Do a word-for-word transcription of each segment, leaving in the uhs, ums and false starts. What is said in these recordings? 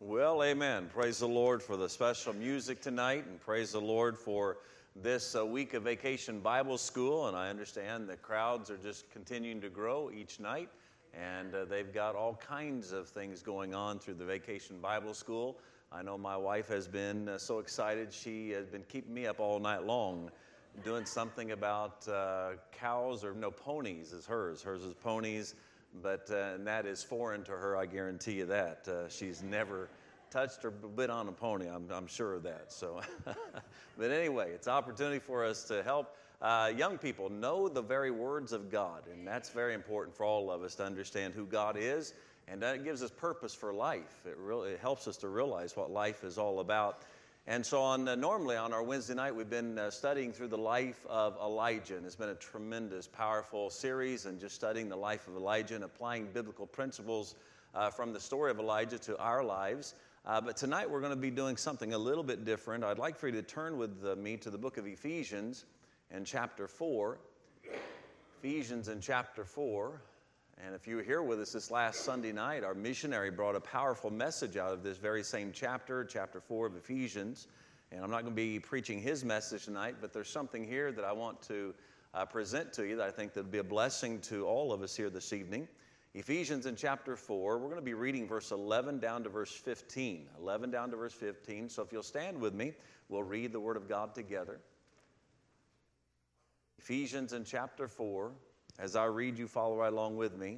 Well, amen. Praise the Lord for the special music tonight, and praise the Lord for this uh, week of Vacation Bible School. And I understand the crowds are just continuing to grow each night, and uh, they've got all kinds of things going on through the Vacation Bible School. I know my wife has been uh, so excited. She has been keeping me up all night long doing something about uh, cows, or no, ponies is hers. Hers is ponies. But uh, and that is foreign to her, I guarantee you that. Uh, she's never touched or bit on a pony, I'm, I'm sure of that. So, but anyway, it's an opportunity for us to help uh, young people know the very words of God. And that's very important for all of us to understand who God is. And that gives us purpose for life. It really it helps us to realize what life is all about. And so on uh, normally on our Wednesday night, we've been uh, studying through the life of Elijah. And it's been a tremendous, powerful series, and just studying the life of Elijah and applying biblical principles uh, from the story of Elijah to our lives. Uh, but tonight we're going to be doing something a little bit different. I'd like for you to turn with uh, me to the book of Ephesians in chapter four. Ephesians in chapter four. And if you were here with us this last Sunday night, our missionary brought a powerful message out of this very same chapter, chapter four of Ephesians. And I'm not going to be preaching his message tonight, but there's something here that I want to uh, present to you that I think that will be a blessing to all of us here this evening. Ephesians in chapter four, we're going to be reading verse eleven down to verse fifteen. eleven down to verse fifteen. So if you'll stand with me, we'll read the Word of God together. Ephesians in chapter four. As I read, you follow right along with me.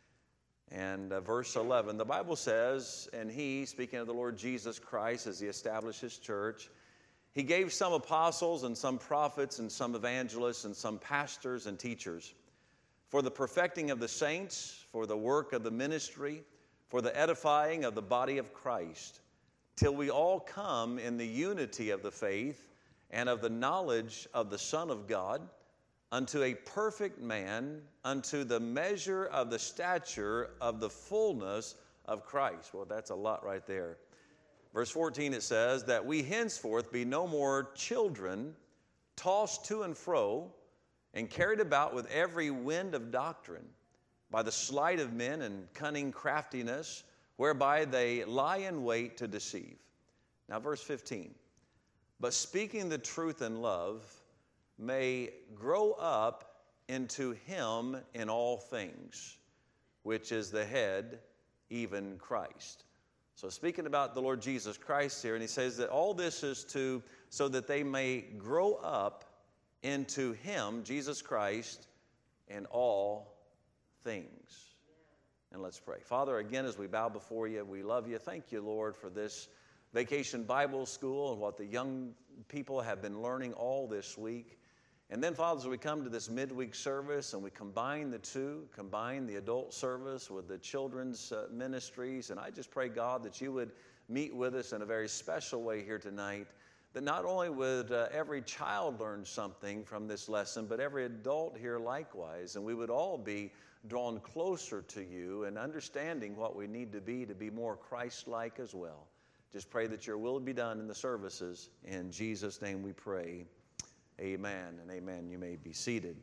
And uh, verse eleven, the Bible says, and he, speaking of the Lord Jesus Christ as he established his church, he gave some apostles and some prophets and some evangelists and some pastors and teachers for the perfecting of the saints, for the work of the ministry, for the edifying of the body of Christ, till we all come in the unity of the faith and of the knowledge of the Son of God, unto a perfect man, unto the measure of the stature of the fullness of Christ. Well, that's a lot right there. Verse fourteen, it says, that we henceforth be no more children, tossed to and fro, and carried about with every wind of doctrine, by the sleight of men and cunning craftiness, whereby they lie in wait to deceive. Now, verse fifteen, but speaking the truth in love, may grow up into him in all things, which is the head, even Christ. So speaking about the Lord Jesus Christ here, and he says that all this is to, so that they may grow up into him, Jesus Christ, in all things. And let's pray. Father, again, as we bow before you, we love you. Thank you, Lord, for this Vacation Bible School and what the young people have been learning all this week. And then, Father, as we come to this midweek service and we combine the two, combine the adult service with the children's uh, ministries, and I just pray, God, that you would meet with us in a very special way here tonight, that not only would uh, every child learn something from this lesson, but every adult here likewise, and we would all be drawn closer to you and understanding what we need to be to be more Christ-like as well. Just pray that your will be done in the services. In Jesus' name we pray. Amen and amen. You may be seated.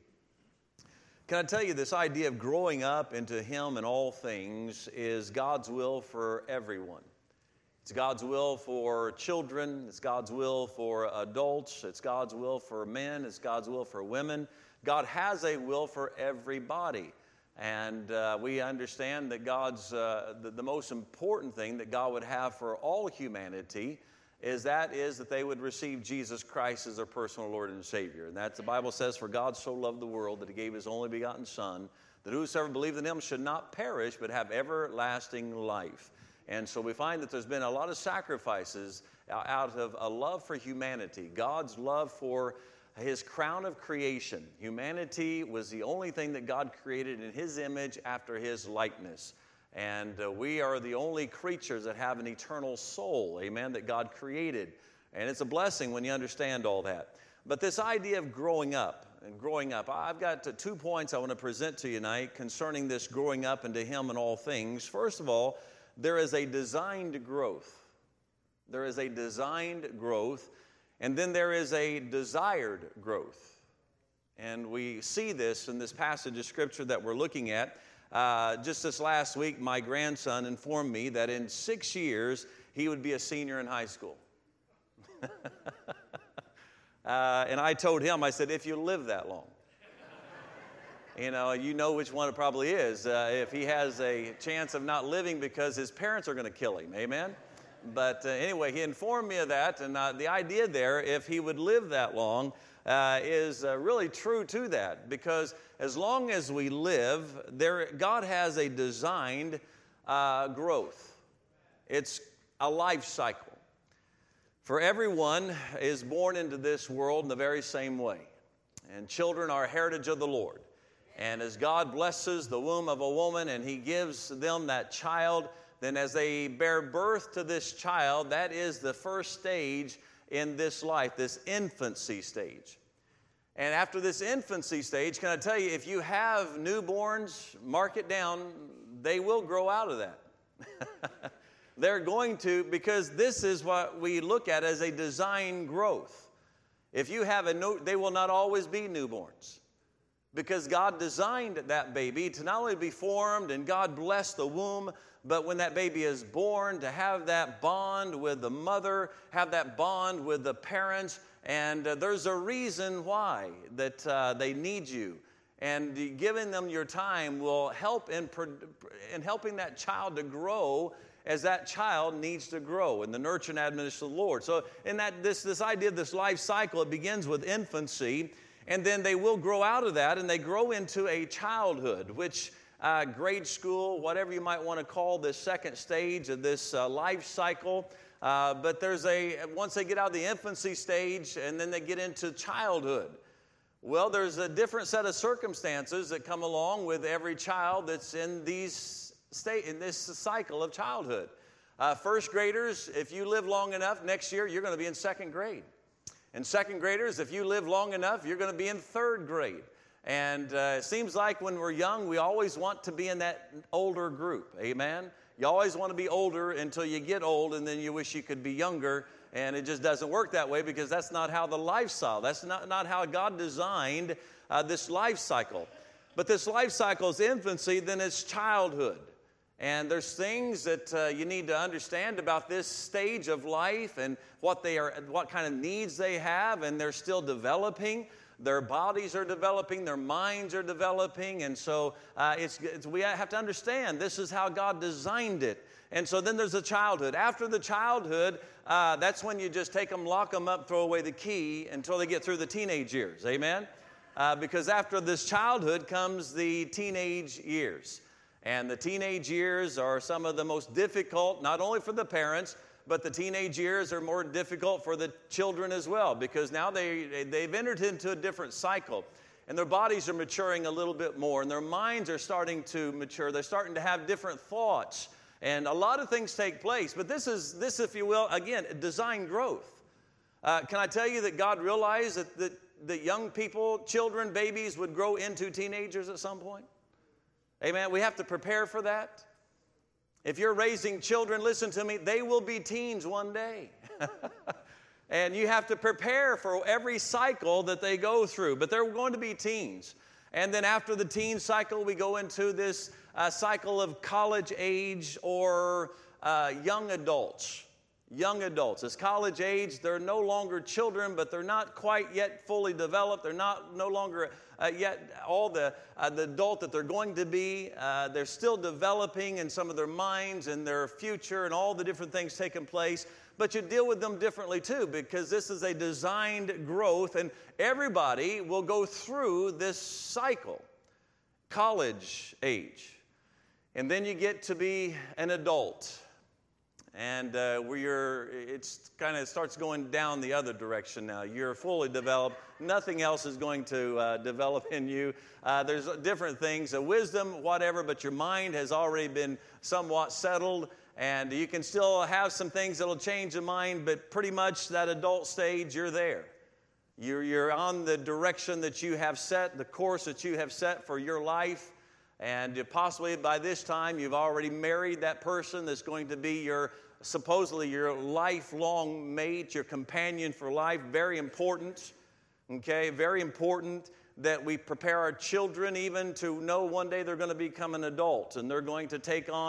Can I tell you, this idea of growing up into him in all things is God's will for everyone. It's God's will for children. It's God's will for adults. It's God's will for men. It's God's will for women. God has a will for everybody. And uh, we understand that God's, uh, the, the most important thing that God would have for all humanity is that is that they would receive Jesus Christ as their personal Lord and Savior. And that the Bible says, for God so loved the world that he gave his only begotten Son, that whosoever believed in him should not perish but have everlasting life. And so we find that there's been a lot of sacrifices out of a love for humanity, God's love for his crown of creation. Humanity was the only thing that God created in his image after his likeness. And uh, we are the only creatures that have an eternal soul, amen, that God created. And it's a blessing when you understand all that. But this idea of growing up, and growing up, I've got uh, two points I want to present to you tonight concerning this growing up into him in all things. First of all, there is a designed growth. There is a designed growth, and then there is a desired growth. And we see this in this passage of Scripture that we're looking at. Uh, just this last week, my grandson informed me that in six years, he would be a senior in high school. uh, and I told him, I said, if you live that long. You know, you know which one it probably is. Uh, if he has a chance of not living because his parents are going to kill him, amen? But uh, anyway, he informed me of that, and uh, the idea there, if he would live that long, uh, is uh, really true to that. Because as long as we live, there, God has a designed uh, growth. It's a life cycle. For everyone is born into this world in the very same way. And children are a heritage of the Lord. And as God blesses the womb of a woman and he gives them that child, then as they bear birth to this child, that is the first stage in this life, this infancy stage. And after this infancy stage, can I tell you, if you have newborns, mark it down, they will grow out of that. They're going to, because this is what we look at as a design growth. If you have a new, they will not always be newborns. Because God designed that baby to not only be formed and God blessed the womb, but when that baby is born, to have that bond with the mother, have that bond with the parents. And uh, there's a reason why that uh, they need you. And giving them your time will help in, in helping that child to grow as that child needs to grow in the nurture and admonition of the Lord. So in that this, this idea of this life cycle, it begins with infancy. And then they will grow out of that, and they grow into a childhood, which uh, grade school, whatever you might want to call this second stage of this uh, life cycle. Uh, but there's a, once they get out of the infancy stage, and then they get into childhood. Well, there's a different set of circumstances that come along with every child that's in these state in this cycle of childhood. Uh, first graders, if you live long enough, next year you're going to be in second grade. And second graders, if you live long enough, you're going to be in third grade. And uh, it seems like when we're young, we always want to be in that older group. Amen? You always want to be older until you get old, and then you wish you could be younger. And it just doesn't work that way because that's not how the lifestyle, that's not, not how God designed uh, this life cycle. But this life cycle is infancy, then it's childhood. And there's things that uh, you need to understand about this stage of life and what they are, what kind of needs they have, and they're still developing. Their bodies are developing, their minds are developing, and so uh, it's, it's we have to understand this is how God designed it. And so then there's the childhood. After the childhood, uh, that's when you just take them, lock them up, throw away the key until they get through the teenage years. Amen? Uh, because after this childhood comes the teenage years. And the teenage years are some of the most difficult, not only for the parents, but the teenage years are more difficult for the children as well, because now they, they've entered into a different cycle. And their bodies are maturing a little bit more, and their minds are starting to mature. They're starting to have different thoughts. And a lot of things take place. But this is, this, if you will, again, design growth. Uh, can I tell you that God realized that, that, that young people, children, babies would grow into teenagers at some point? Amen. We have to prepare for that. If you're raising children, listen to me, they will be teens one day. And you have to prepare for every cycle that they go through. But they're going to be teens. And then after the teen cycle, we go into this uh, cycle of college age or uh, young adults. Young adults. As college age, they're no longer children, but they're not quite yet fully developed. They're not no longer uh, yet all the, uh, the adult that they're going to be. Uh, they're still developing in some of their minds and their future and all the different things taking place. But you deal with them differently too, because this is a designed growth, and everybody will go through this cycle. College age. And then you get to be an adult. And uh, where you're, it's kind of starts going down the other direction now. You're fully developed. Nothing else is going to uh, develop in you. Uh, there's different things, uh, wisdom, whatever, but your mind has already been somewhat settled. And you can still have some things that will change the mind, but pretty much that adult stage, you're there. You're, you're on the direction that you have set, the course that you have set for your life. And possibly by this time, you've already married that person that's going to be your, supposedly your lifelong mate, your companion for life. Very important, okay? Very important that we prepare our children even to know one day they're going to become an adult and they're going to take on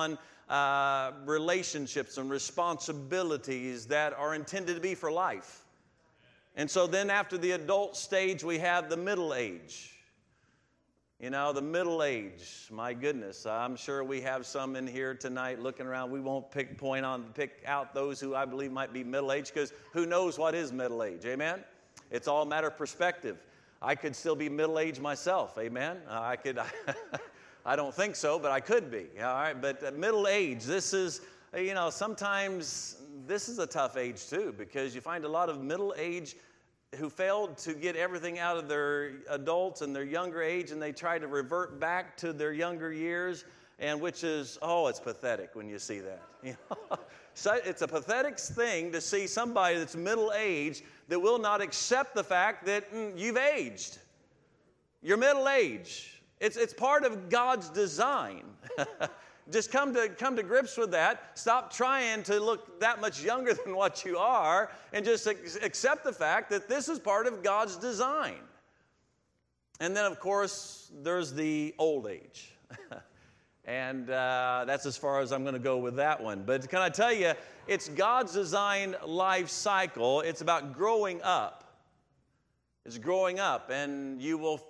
uh, relationships and responsibilities that are intended to be for life. And so then after the adult stage, we have the middle age. You know, the middle age, my goodness, I'm sure we have some in here tonight looking around. We won't pick point on, pick out those who I believe might be middle age, because who knows what is middle age, amen? It's all a matter of perspective. I could still be middle age myself, amen? Uh, I could, I don't think so, but I could be, all right? But uh, middle age, this is, you know, sometimes this is a tough age too, because you find a lot of middle age who failed to get everything out of their adults and their younger age, and they try to revert back to their younger years, and which is, oh, it's pathetic when you see that. You know? So it's a pathetic thing to see somebody that's middle-aged that will not accept the fact that mm, you've aged. You're middle-aged. It's, it's part of God's design. Just come to, come to grips with that. Stop trying to look that much younger than what you are, and just accept the fact that this is part of God's design. And then, of course, there's the old age. And uh, that's as far as I'm going to go with that one. But can I tell you, it's God's designed life cycle. It's about growing up. It's growing up, and you will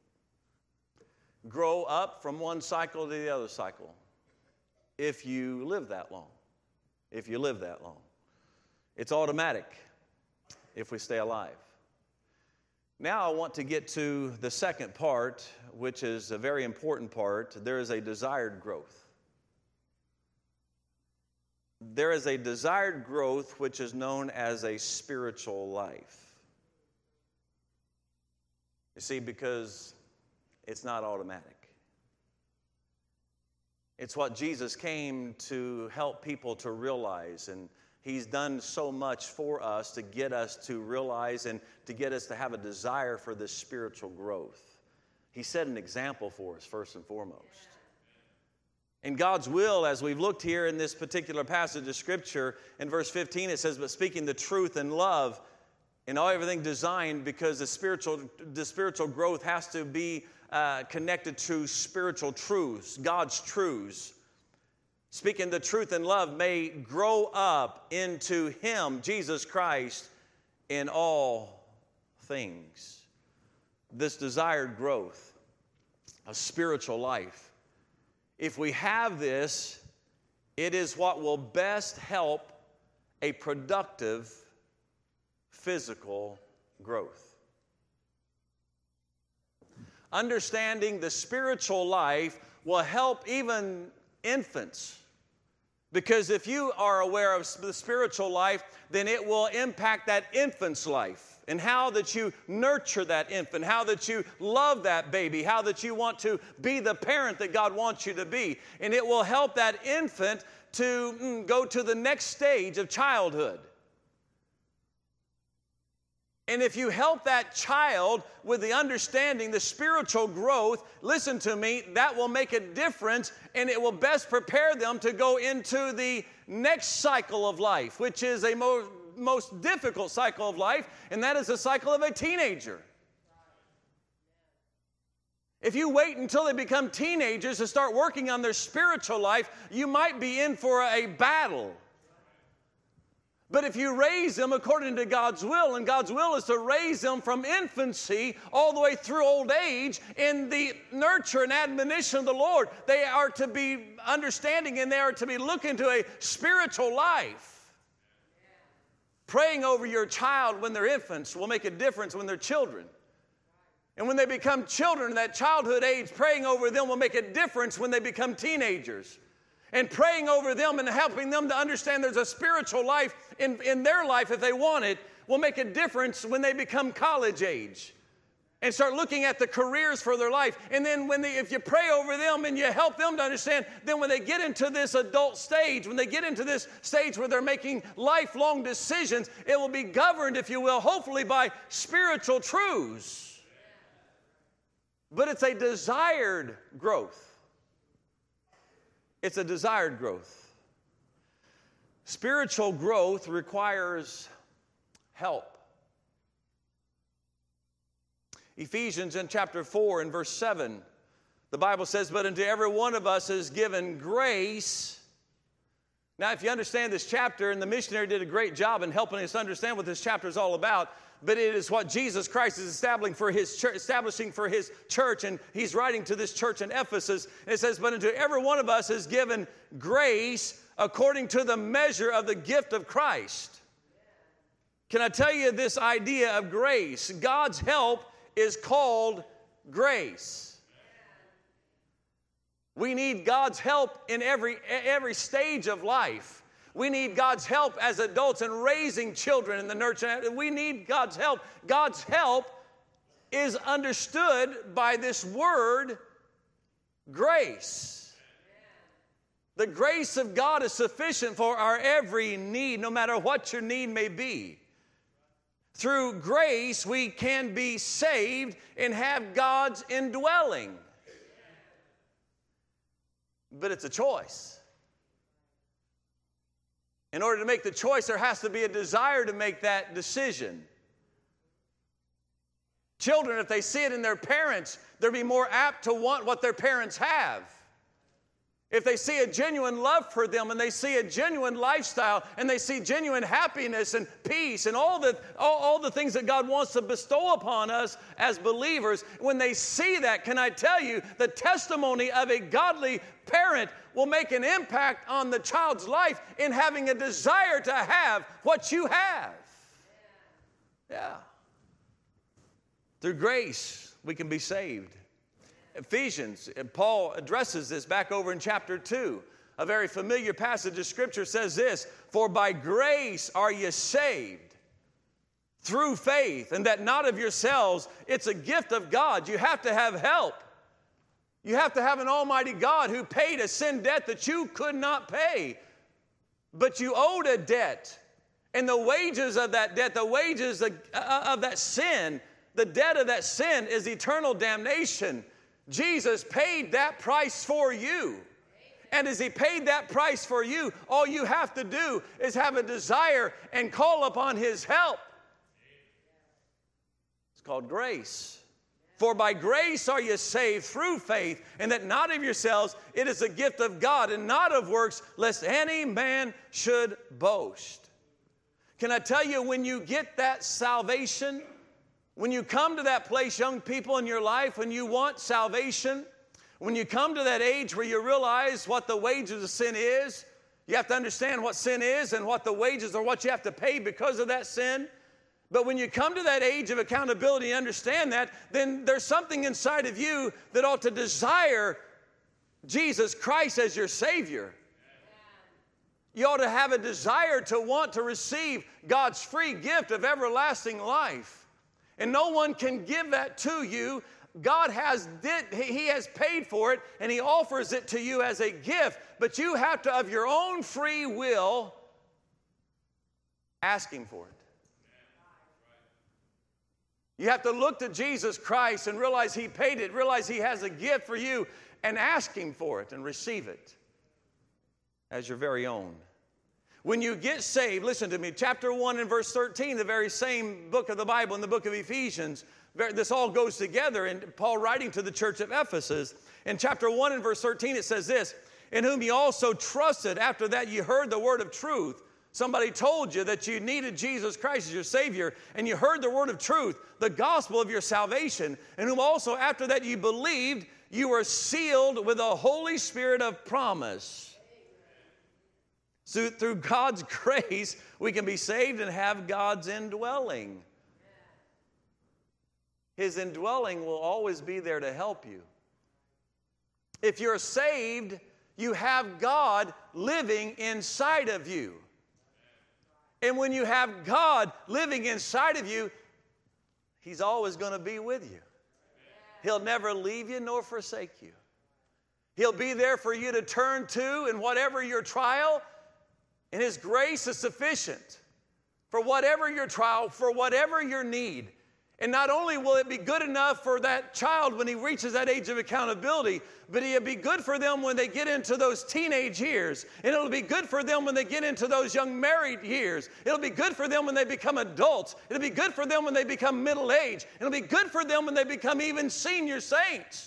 grow up from one cycle to the other cycle. If you live that long, if you live that long. It's automatic if we stay alive. Now I want to get to the second part, which is a very important part. There is a desired growth. There is a desired growth which is known as a spiritual life. You see, because it's not automatic. It's what Jesus came to help people to realize, and He's done so much for us to get us to realize and to get us to have a desire for this spiritual growth. He set an example for us, first and foremost. In God's will, as we've looked here in this particular passage of Scripture, in verse fifteen it says, but speaking the truth in love, and all everything designed because the spiritual, the spiritual growth has to be Uh, connected to spiritual truths, God's truths. Speaking the truth in love may grow up into Him, Jesus Christ, in all things. This desired growth, a spiritual life. If we have this, it is what will best help a productive physical growth. Understanding the spiritual life will help even infants. Because if you are aware of the spiritual life, then it will impact that infant's life. And how that you nurture that infant, how that you love that baby, how that you want to be the parent that God wants you to be. And it will help that infant to mm, go to the next stage of childhood. And if you help that child with the understanding, the spiritual growth, listen to me, that will make a difference, and it will best prepare them to go into the next cycle of life, which is a mo- most difficult cycle of life, and that is the cycle of a teenager. If you wait until they become teenagers to start working on their spiritual life, you might be in for a battle. But if you raise them according to God's will, and God's will is to raise them from infancy all the way through old age in the nurture and admonition of the Lord, they are to be understanding and they are to be looking to a spiritual life. Praying over your child when they're infants will make a difference when they're children. And when they become children in that childhood age, praying over them will make a difference when they become teenagers. And praying over them and helping them to understand there's a spiritual life in, in their life if they want it will make a difference when they become college age. And start looking at the careers for their life. And then when they, if you pray over them and you help them to understand, then when they get into this adult stage, when they get into this stage where they're making lifelong decisions, it will be governed, if you will, hopefully by spiritual truths. But it's a desired growth. It's a desired growth. Spiritual growth requires help. Ephesians in chapter four and verse seven, the Bible says, but unto every one of us is given grace Now, if you understand this chapter, and the missionary did a great job in helping us understand what this chapter is all about, but it is what Jesus Christ is establishing for his church, establishing for his church, and he's writing to this church in Ephesus. And it says, but unto every one of us is given grace according to the measure of the gift of Christ. Can I tell you this idea of grace? God's help is called grace. We need God's help in every, every stage of life. We need God's help as adults in raising children in the nurture. We need God's help. God's help is understood by this word, grace. The grace of God is sufficient for our every need, no matter what your need may be. Through grace, we can be saved and have God's indwelling. But it's a choice. In order to make the choice, there has to be a desire to make that decision. Children, if they see it in their parents, they'll be more apt to want what their parents have. If they see a genuine love for them and they see a genuine lifestyle and they see genuine happiness and peace and all the, all, all the things that God wants to bestow upon us as believers, when they see that, can I tell you, the testimony of a godly parent will make an impact on the child's life in having a desire to have what you have. Yeah. Through grace, we can be saved. Ephesians, Paul addresses this back over in chapter two. A very familiar passage of Scripture says this, for by grace are you saved through faith, and that not of yourselves, it's a gift of God. You have to have help. You have to have an almighty God who paid a sin debt that you could not pay, but you owed a debt. And the wages of that debt, the wages of, of that sin, the debt of that sin is eternal damnation. Jesus paid that price for you. And as he paid that price for you, all you have to do is have a desire and call upon his help. It's called grace. For by grace are you saved through faith, and that not of yourselves, it is a gift of God, and not of works, lest any man should boast. Can I tell you, when you get that salvation, when you come to that place, young people in your life, when you want salvation, when you come to that age where you realize what the wages of sin is, you have to understand what sin is and what the wages are, what you have to pay because of that sin. But when you come to that age of accountability and understand that, then there's something inside of you that ought to desire Jesus Christ as your Savior. You ought to have a desire to want to receive God's free gift of everlasting life. And no one can give that to you. God has did, He has paid for it, and He offers it to you as a gift. But you have to, of your own free will, ask Him for it. You have to look to Jesus Christ and realize He paid it, realize He has a gift for you, and ask Him for it and receive it as your very own. When you get saved, listen to me, chapter one and verse thirteen, the very same book of the Bible in the book of Ephesians, this all goes together, and Paul writing to the church of Ephesus, in chapter one and verse thirteen, it says this, in whom ye also trusted, after that ye heard the word of truth. Somebody told you that you needed Jesus Christ as your Savior, and you heard the word of truth, the gospel of your salvation, in whom also after that you believed, you were sealed with the Holy Spirit of promise. So through God's grace, we can be saved and have God's indwelling. His indwelling will always be there to help you. If you're saved, you have God living inside of you. And when you have God living inside of you, He's always going to be with you. He'll never leave you nor forsake you. He'll be there for you to turn to in whatever your trial. And His grace is sufficient for whatever your trial, for whatever your need. And not only will it be good enough for that child when he reaches that age of accountability, but it'll be good for them when they get into those teenage years. And it'll be good for them when they get into those young married years. It'll be good for them when they become adults. It'll be good for them when they become middle-aged. It'll be good for them when they become even senior saints.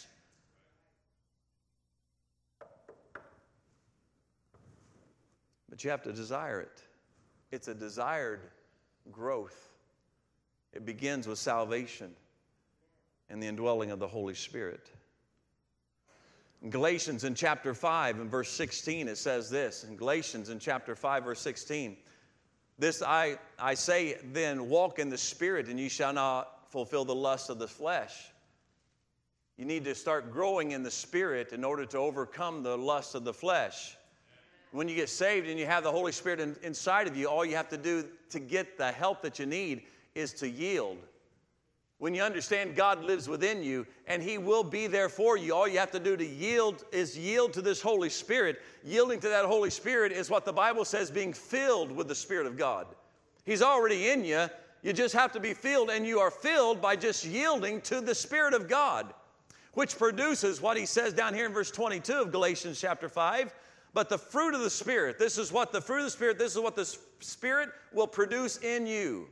But you have to desire it. It's a desired growth. It begins with salvation and the indwelling of the Holy Spirit. In Galatians in chapter five and verse sixteen, it says this. In Galatians in chapter five, verse sixteen, this I, I say then, walk in the Spirit, and ye shall not fulfill the lust of the flesh. You need to start growing in the Spirit in order to overcome the lust of the flesh. When you get saved and you have the Holy Spirit in, inside of you, all you have to do to get the help that you need is to yield. When you understand God lives within you and He will be there for you, all you have to do to yield is yield to this Holy Spirit. Yielding to that Holy Spirit is what the Bible says, being filled with the Spirit of God. He's already in you. You just have to be filled, and you are filled by just yielding to the Spirit of God, which produces what He says down here in verse twenty-two of Galatians chapter five. But the fruit of the Spirit, this is what the fruit of the Spirit, this is what the Spirit will produce in you.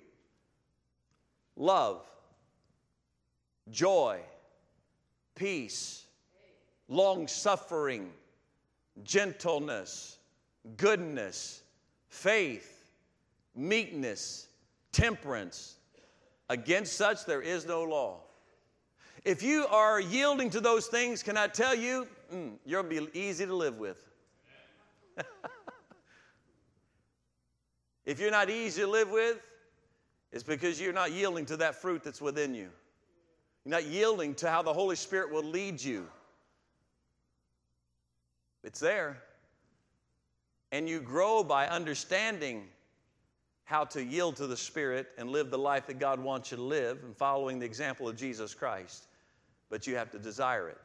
Love, joy, peace, long-suffering, gentleness, goodness, faith, meekness, temperance. Against such there is no law. If you are yielding to those things, can I tell you, mm, you'll be easy to live with. If you're not easy to live with, it's because you're not yielding to that fruit that's within you. You're not yielding to how the Holy Spirit will lead you. It's there. And you grow by understanding how to yield to the Spirit and live the life that God wants you to live and following the example of Jesus Christ. But you have to desire it.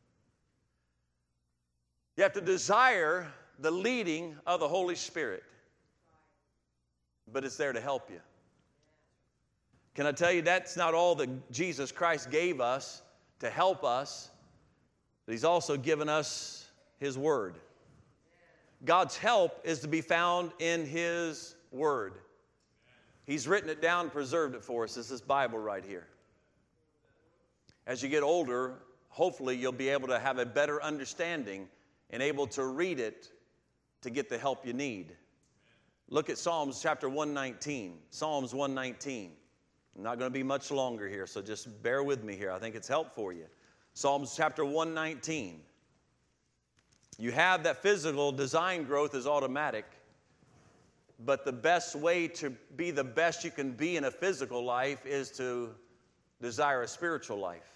You have to desire the leading of the Holy Spirit. But it's there to help you. Can I tell you, that's not all that Jesus Christ gave us to help us, but He's also given us His Word. God's help is to be found in His Word. He's written it down, preserved it for us. It's this Bible right here. As you get older, hopefully you'll be able to have a better understanding and able to read it to get the help you need. Look at Psalms chapter one nineteen. Psalms one nineteen. I'm not going to be much longer here, so just bear with me here. I think it's help for you. Psalms chapter one nineteen. You have that physical design growth is automatic, but the best way to be the best you can be in a physical life is to desire a spiritual life.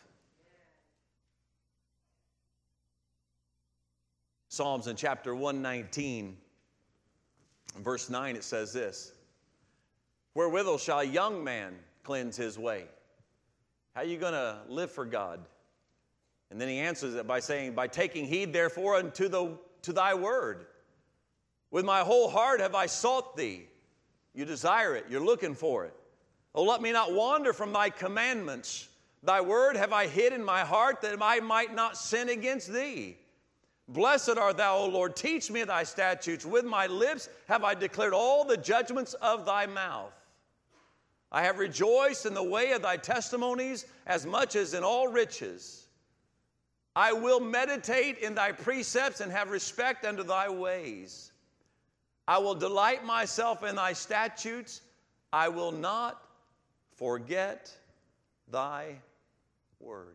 Psalms in chapter one nineteen, verse nine, it says this. Wherewithal shall a young man cleanse his way? How are you going to live for God? And then he answers it by saying, by taking heed therefore unto the, to thy word. With my whole heart have I sought thee. You desire it. You're looking for it. Oh, let me not wander from thy commandments. Thy word have I hid in my heart that I might not sin against thee. Blessed art thou, O Lord. Teach me thy statutes. With my lips have I declared all the judgments of thy mouth. I have rejoiced in the way of thy testimonies as much as in all riches. I will meditate in thy precepts and have respect unto thy ways. I will delight myself in thy statutes. I will not forget thy word.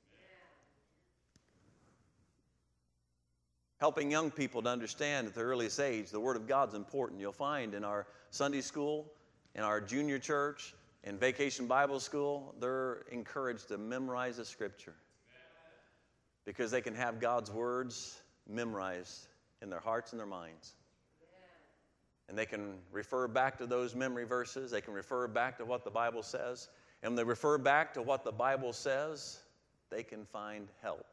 Helping young people to understand at the earliest age, the Word of God's important. You'll find in our Sunday school, in our junior church, in Vacation Bible School, they're encouraged to memorize the Scripture because they can have God's words memorized in their hearts and their minds. And they can refer back to those memory verses. They can refer back to what the Bible says. And when they refer back to what the Bible says, they can find help.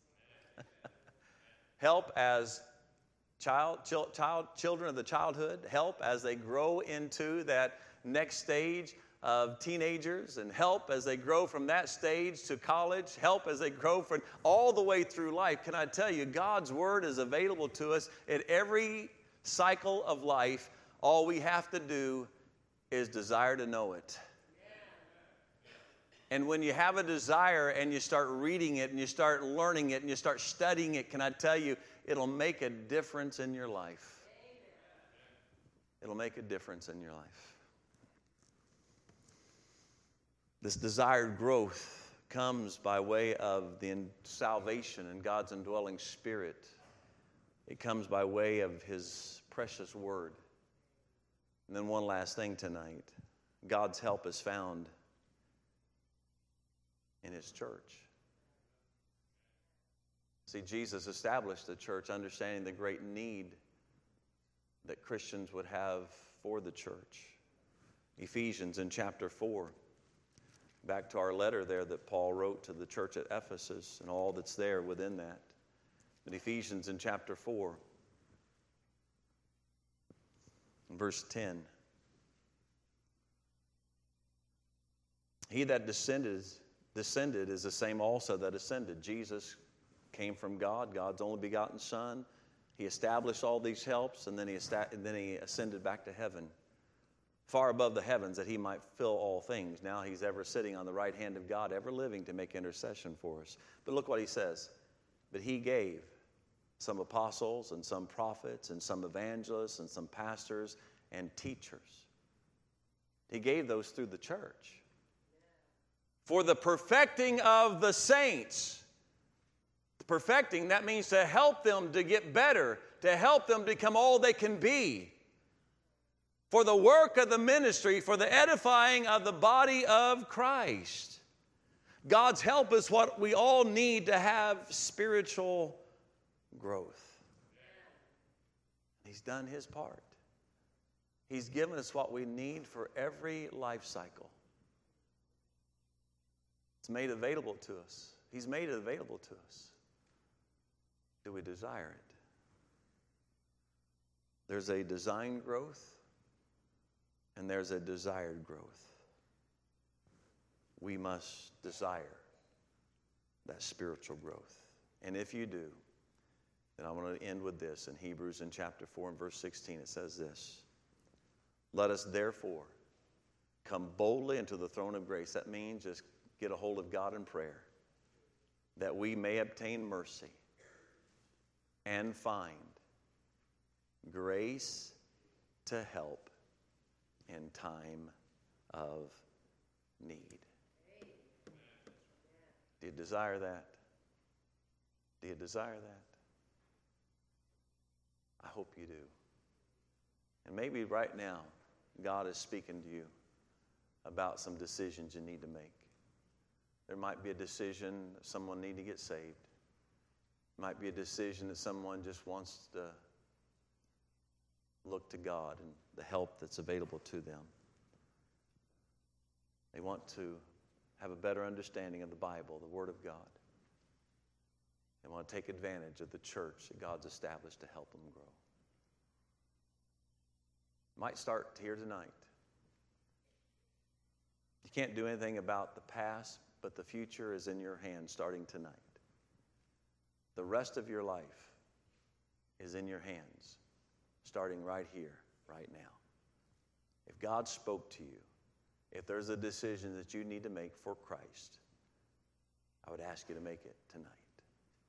Help as child, child, children of the childhood, help as they grow into that next stage of teenagers, and help as they grow from that stage to college, help as they grow from all the way through life. Can I tell you, God's Word is available to us at every cycle of life. All we have to do is desire to know it. And when you have a desire and you start reading it and you start learning it and you start studying it, can I tell you, it'll make a difference in your life. It'll make a difference in your life. This desired growth comes by way of the salvation and God's indwelling Spirit. It comes by way of His precious Word. And then one last thing tonight. God's help is found in His church. See, Jesus established the church understanding the great need that Christians would have for the church. Ephesians in chapter four. Back to our letter there that Paul wrote to the church at Ephesus and all that's there within that. But Ephesians in chapter four, verse ten. He that descended, descended is the same also that ascended. Jesus came from God, God's only begotten Son. He established all these helps, and then he, esta- and then he ascended back to heaven, far above the heavens, that He might fill all things. Now He's ever sitting on the right hand of God, ever living to make intercession for us. But look what He says. But He gave some apostles and some prophets and some evangelists and some pastors and teachers. He gave those through the church. For the perfecting of the saints. The perfecting, that means to help them to get better, to help them become all they can be. For the work of the ministry, for the edifying of the body of Christ. God's help is what we all need to have spiritual growth. He's done His part. He's given us what we need for every life cycle. It's made available to us. He's made it available to us. Do we desire it? There's a designed growth and there's a desired growth. We must desire that spiritual growth. And if you do, then I want to end with this. In Hebrews in chapter four and verse sixteen, it says this. Let us therefore come boldly into the throne of grace. That means just get a hold of God in prayer, that we may obtain mercy and find grace to help in time of need. Do you desire that? Do you desire that? I hope you do. And maybe right now, God is speaking to you about some decisions you need to make. There might be a decision that someone needs to get saved. It might be a decision that someone just wants to look to God and the help that's available to them. They want to have a better understanding of the Bible, the Word of God. They want to take advantage of the church that God's established to help them grow. It might start here tonight. You can't do anything about the past, but the future is in your hands starting tonight. The rest of your life is in your hands starting right here, right now. If God spoke to you, if there's a decision that you need to make for Christ, I would ask you to make it tonight.